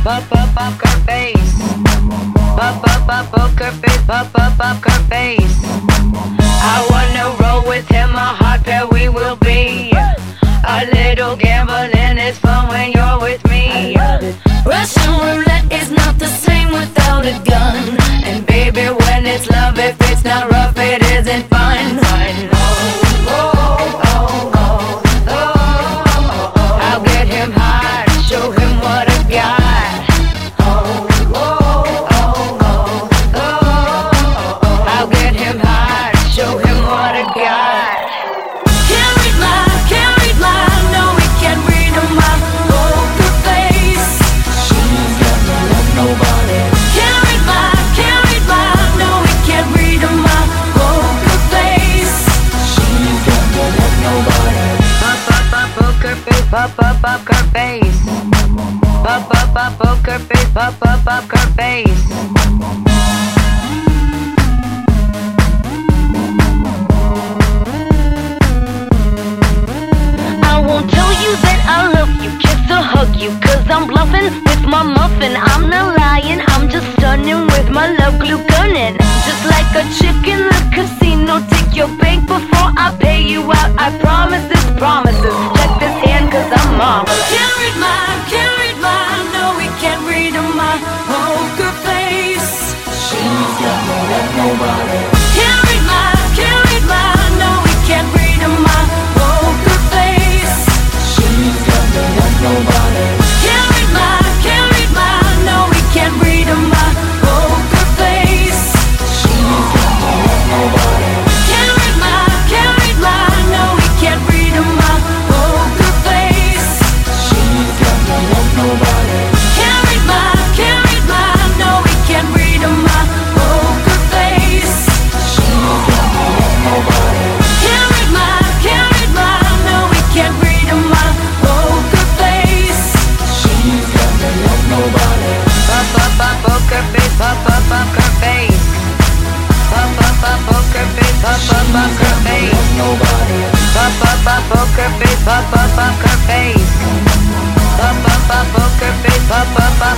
poker face. Poker face, poker face. I wanna roll with him, a hot pair we will be. A little gambling is fun when you're with me. Russian roulette is not the same without a gun. And baby, when it's love, if it's not rough, it isn't fun. I'll get him hot, show him what I got. I'll get him hot, show him what I got. Can't read my, no, we can't read my poker face. She's got no love, nobody. Can't read my, no, we can't read my poker face. She's got no love, nobody. Poker face, poker face. Poker face, poker face. I won't tell you that I love you, kiss or hug you, cause I'm bluffing with my muffin. I'm not lying, I'm just stunning with my love glue gunning. Just like a chick in the casino, take your bank before I pay you out. I promise this promises. Check this hand cause I'm marvelous. Can't read my, no, we can't read my poker face. She's got no love, nobody. Can't read my, no, we can't read my poker face. She's got no love, nobody. Can't read my, no, we can't read my poker face. She's got no love, nobody. Can't read my, no, we can't read my poker face. She's got no love, nobody. Can't read my, no, we can't read my poker face. She's got no love, nobody. Can't read my, no, we can't read my poker face. She's got no love, nobody. Poker face, poker face. Poker face, poker face. Nobody. Poker face, poker face. Poker face,